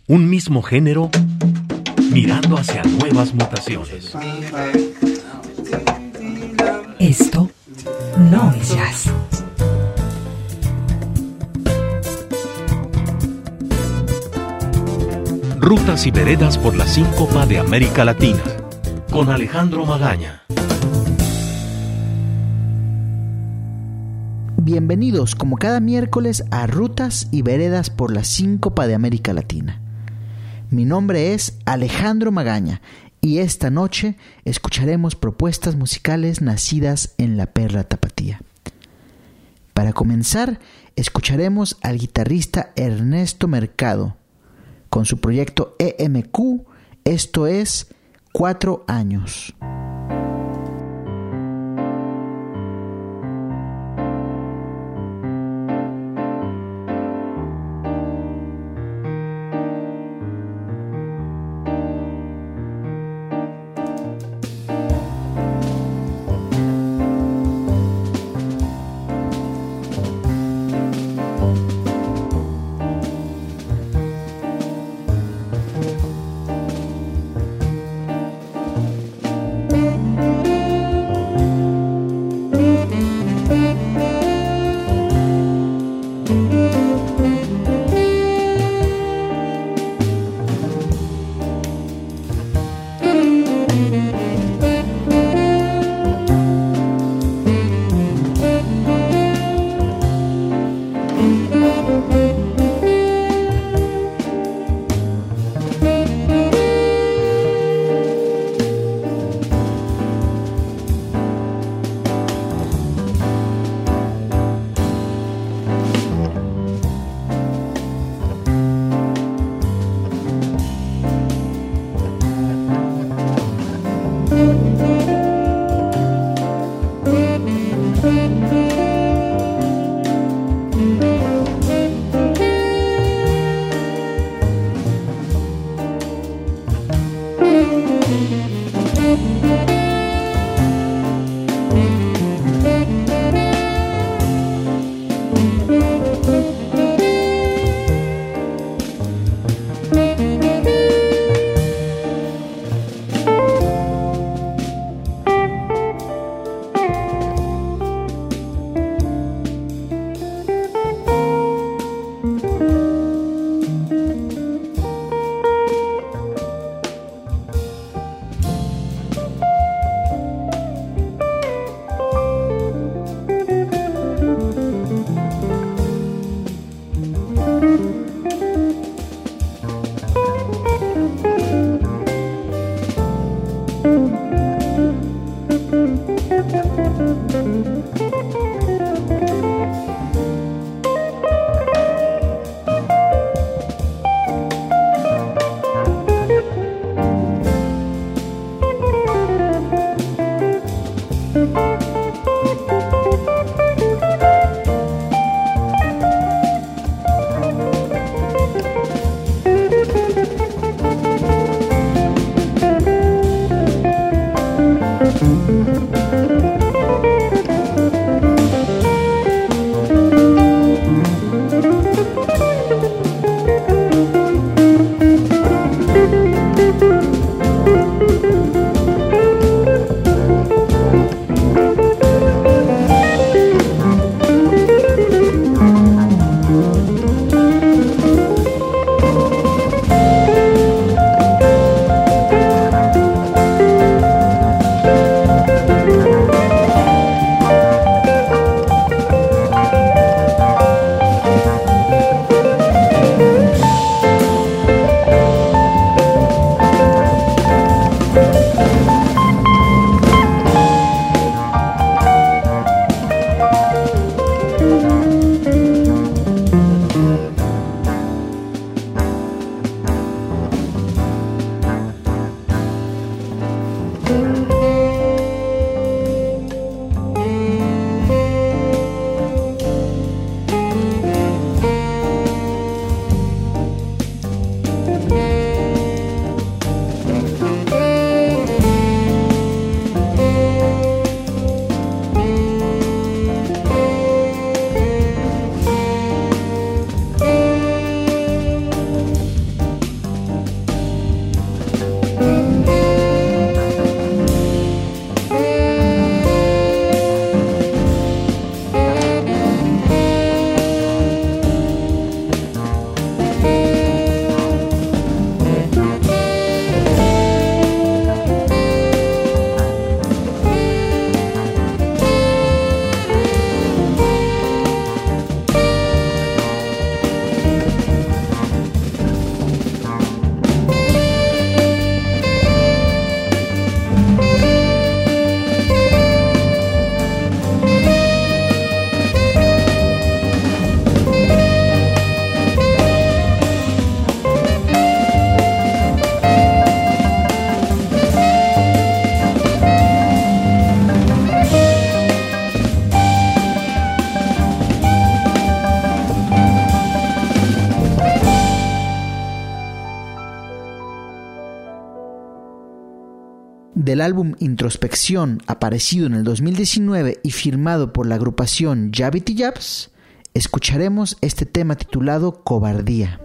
Un mismo género mirando hacia nuevas mutaciones. Esto no es jazz. Rutas y veredas por la síncopa de América Latina, con Alejandro Magaña. Bienvenidos como cada miércoles a Rutas y veredas por la síncopa de América Latina. Mi nombre es Alejandro Magaña y esta noche escucharemos propuestas musicales nacidas en la Perla Tapatía. Para comenzar, escucharemos al guitarrista Ernesto Mercado con su proyecto EMQ, esto es 4 años. del álbum Introspección, aparecido en el 2019 y firmado por la agrupación Yabity Yabs, escucharemos este tema titulado Cobardía.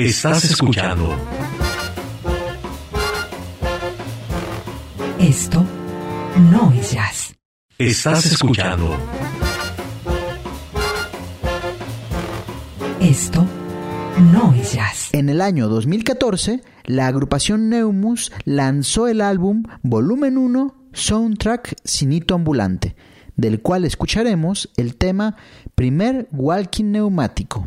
Estás escuchando. Esto no es jazz. Estás escuchando. Esto no es jazz. En el año 2014, la agrupación Neumus lanzó el álbum Volumen 1 Soundtrack Cinito Ambulante, del cual escucharemos el tema Primer Walking Neumático.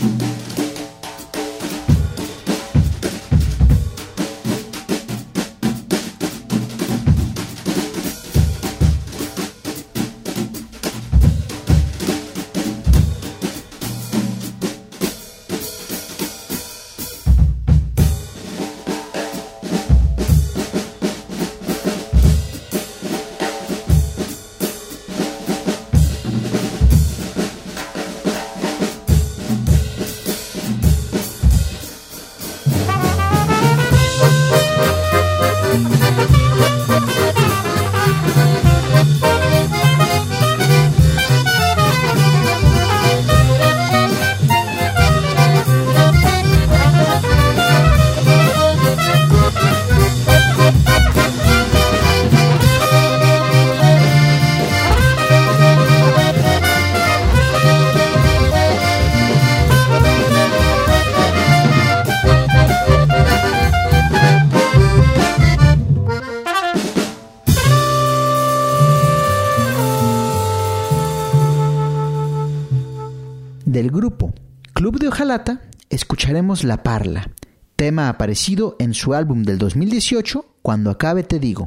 Del grupo Club de Ojalata escucharemos La Parla, tema aparecido en su álbum del 2018, Cuando acabe te digo.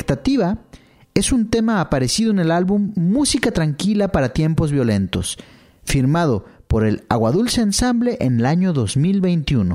Expectativa es un tema aparecido en el álbum Música Tranquila para Tiempos Violentos, firmado por el Aguadulce Ensamble en el año 2021.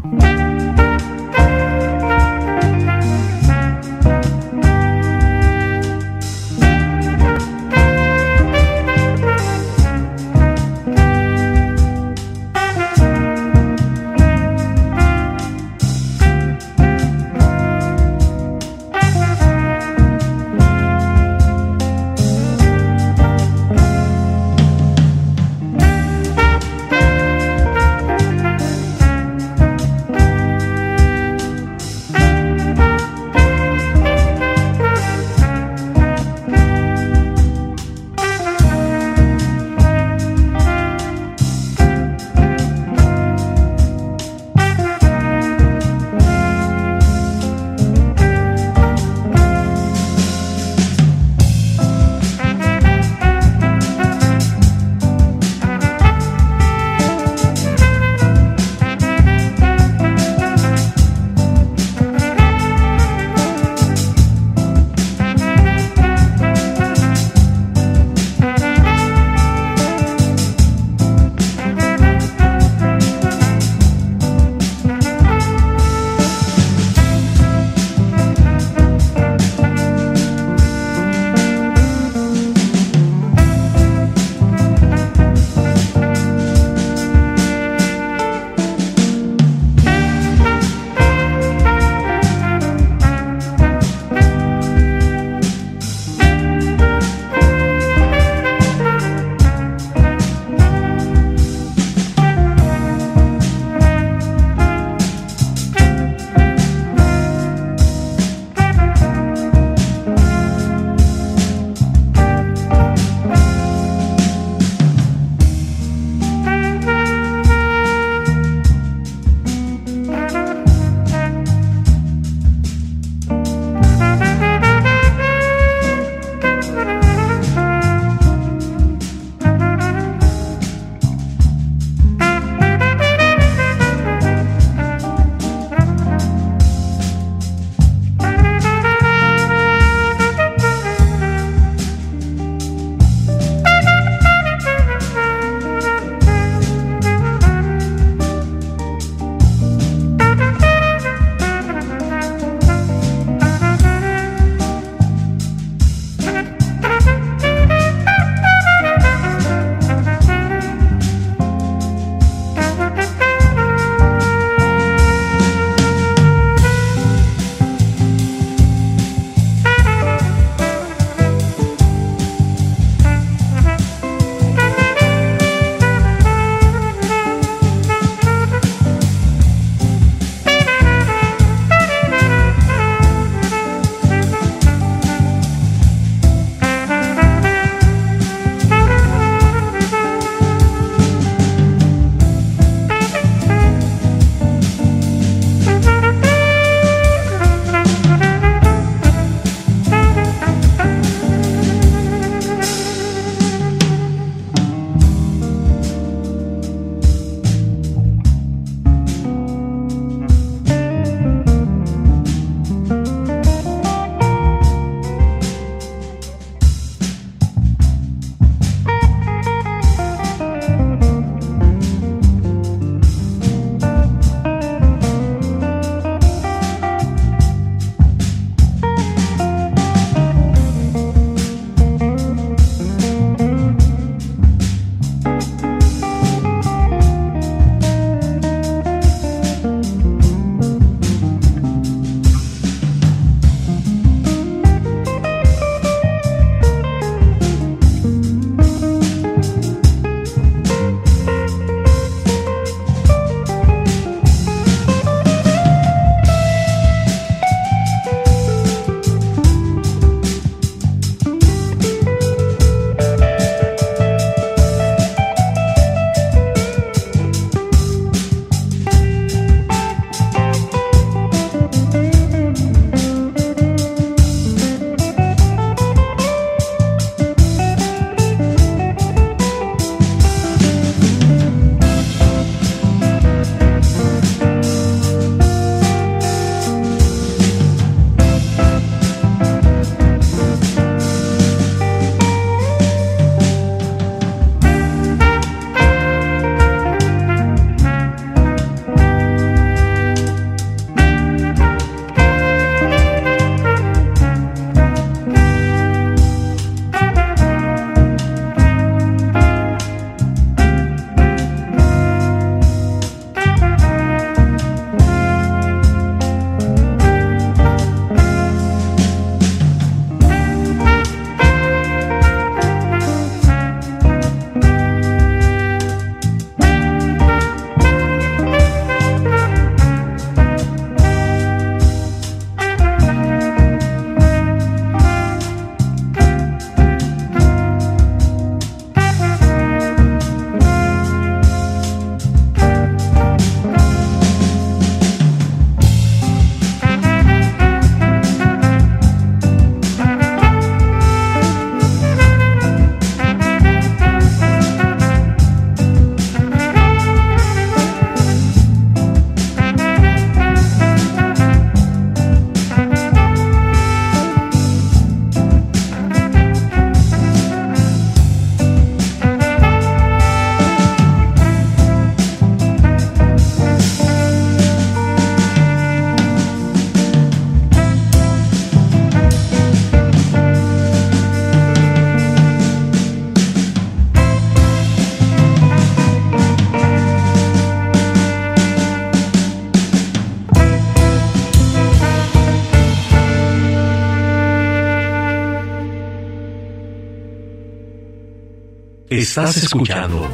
Estás escuchando.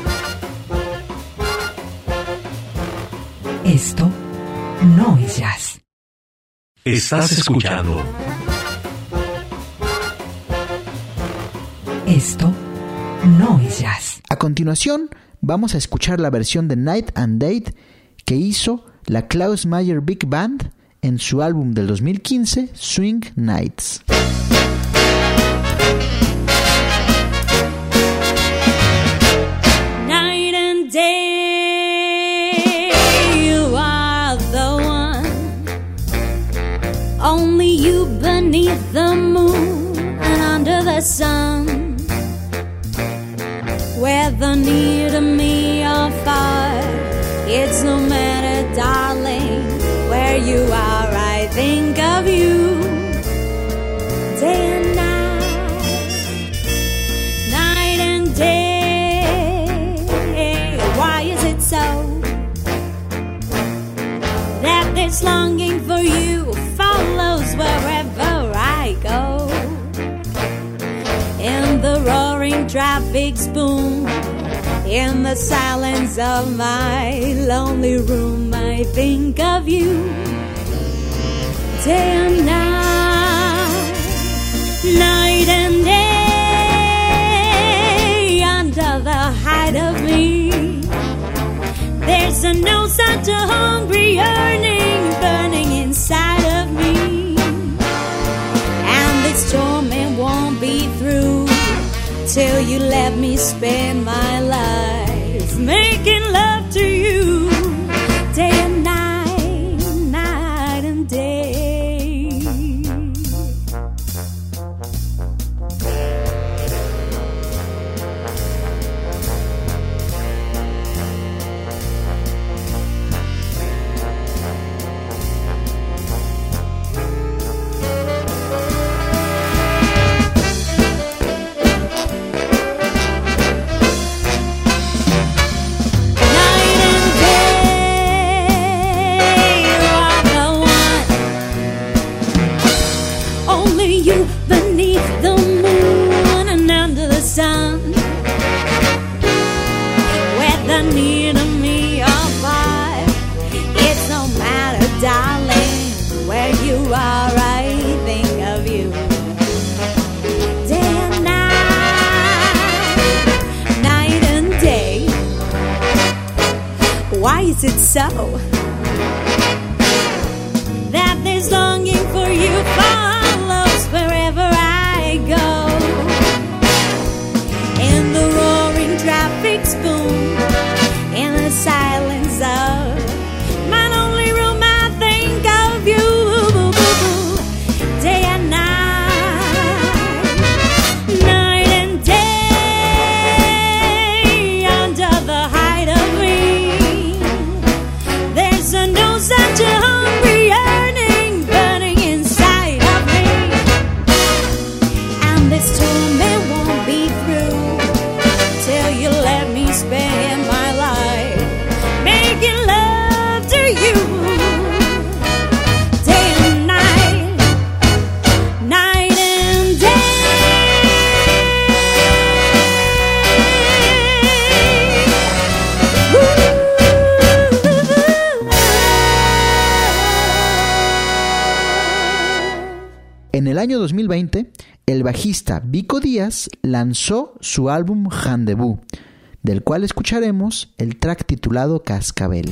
Esto no es jazz. Estás escuchando. Esto no es jazz. A continuación, vamos a escuchar la versión de Night and Day que hizo la Klaus Mayer Big Band en su álbum del 2015, Swing Nights. Night and day, you are the one. Only you beneath the moon and under the sun. Whether near to me or far, it's no matter, darling. Where you are, I think of you. Day and night, night and day. Why is it so that this longing for you follows wherever I go? In the roaring traffic's boom, in the silence of my lonely room, I think of you. Day and night, night and day. Under the height of me, there's no such a hungry yearning burning inside of me. And this torment won't be through till you let me spend my life making love to you. Day and night, night and day. Beneath the moon and under the sun, whether near to me or far, it's no matter, darling. Where you are, I think of you. Day and night, night and day. Why is it so that this longing for you follows wherever I go? In the roaring traffic's boom, in the silence of my lonely room, I think of you. Day and night, night and day. Under the height of me, there's no such a hungry yearning burning inside of me. And this torment won't be through till you let me spend my life making love to you. Day and night, night and day. En el año 2020, el bajista Vico Díaz lanzó su álbum Rendezvous, del cual escucharemos el track titulado Cascabel.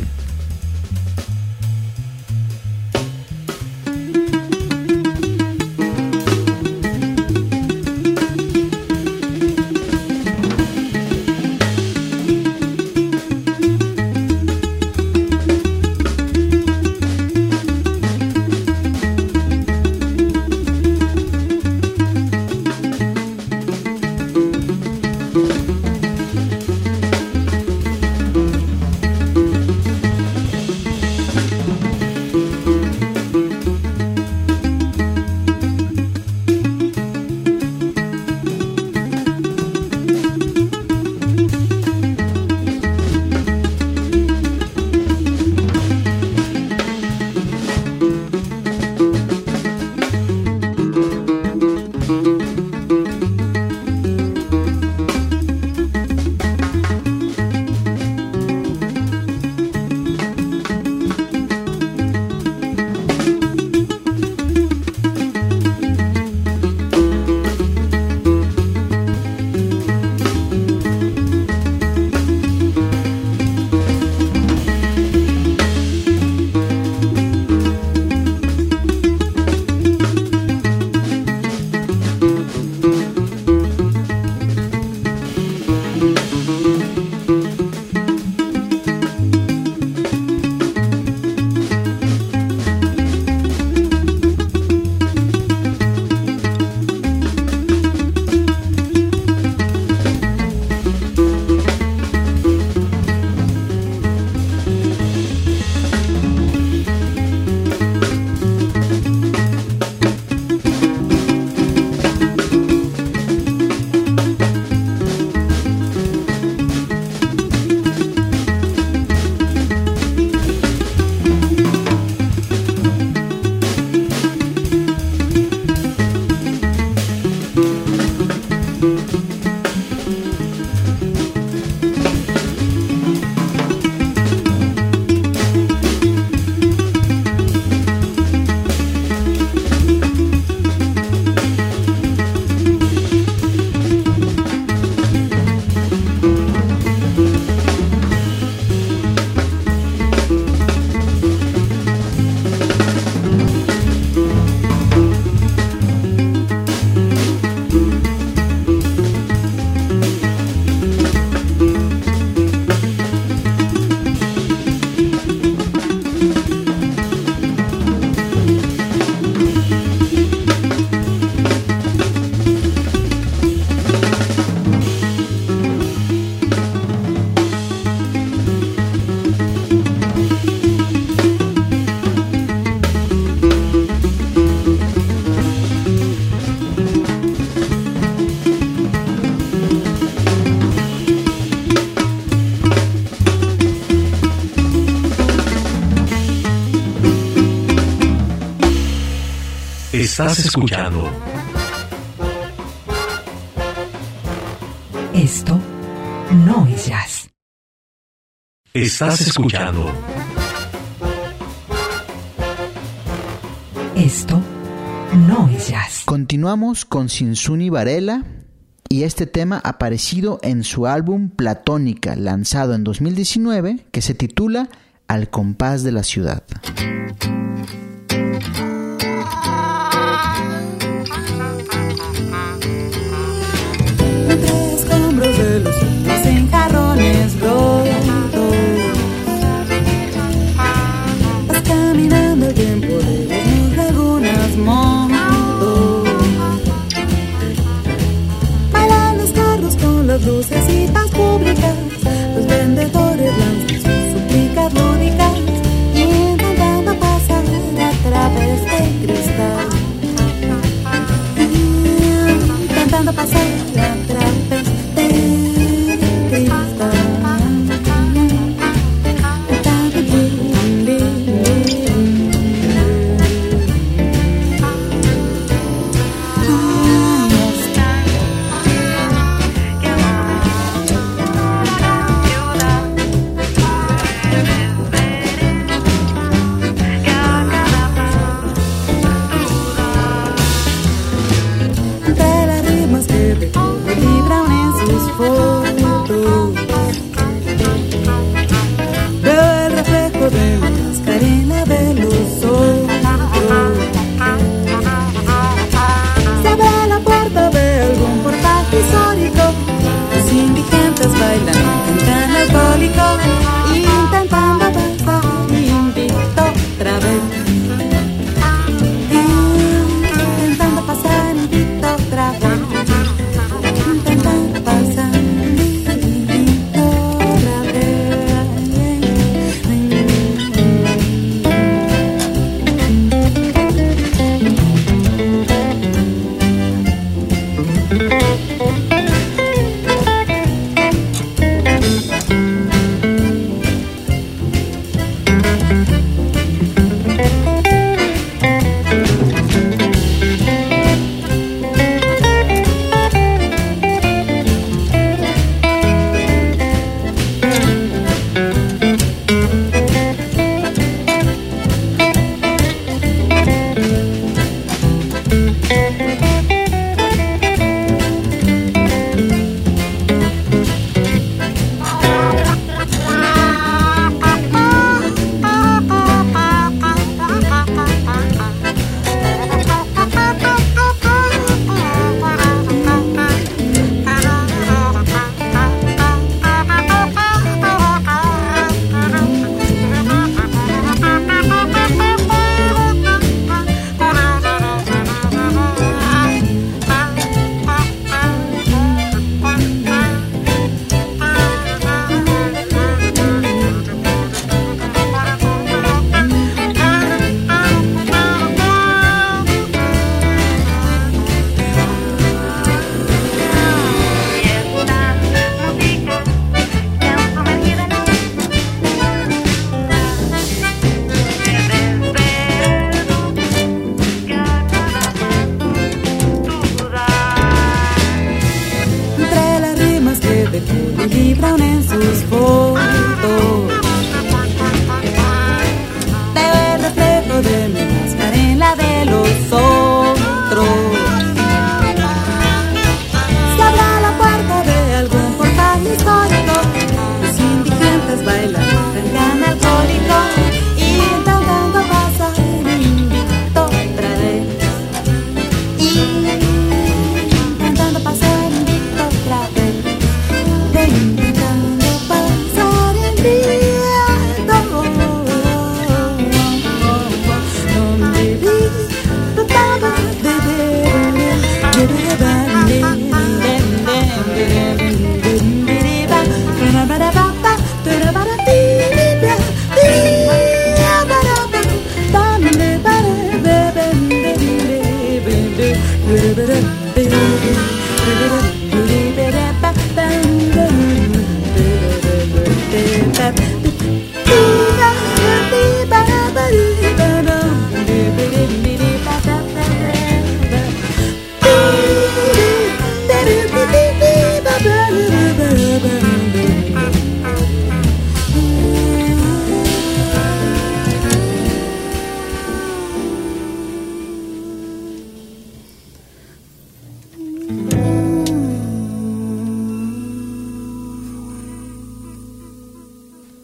Estás escuchando. Esto no es jazz. Estás escuchando. Esto no es jazz. Continuamos con Sinsuni Varela y este tema aparecido en su álbum Platónica, lanzado en 2019, que se titula Al compás de la ciudad. Entre escombros de los sueños en jarrones rotos, vas caminando el tiempo de los lagunas montos, bailan los carros con las lucecitas públicas, los vendedores lanzan sus súplicas lúdicas, intentando pasar a través de cristal, intentando pasar a través de cristal. Intentando pasar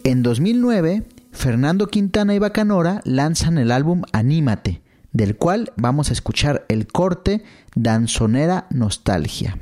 En 2009, Fernando Quintana y Bacanora lanzan el álbum Anímate, del cual vamos a escuchar el corte Danzonera Nostalgia.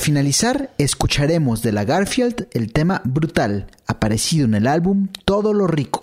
finalizar, escucharemos de la Garfield el tema Brutal, aparecido en el álbum Todo lo Rico.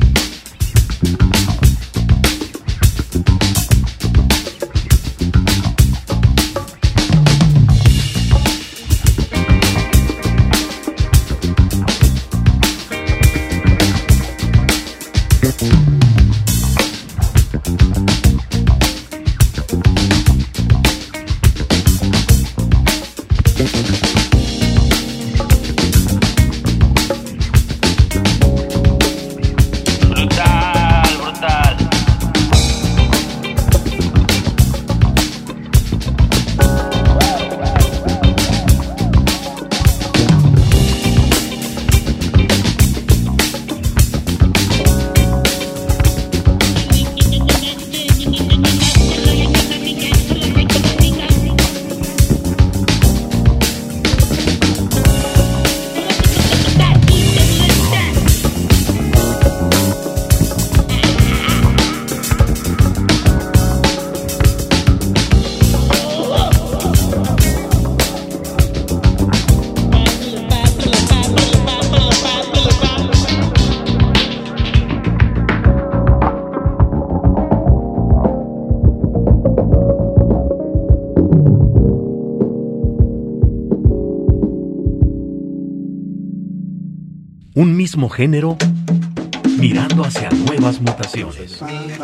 Un mismo género mirando hacia nuevas mutaciones.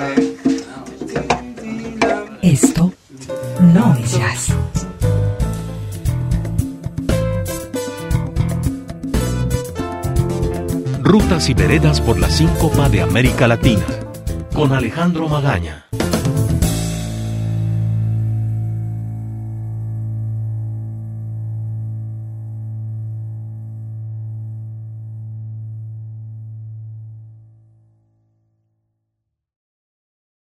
Esto no es jazz. Rutas y veredas por la síncopa de América Latina, con Alejandro Magaña.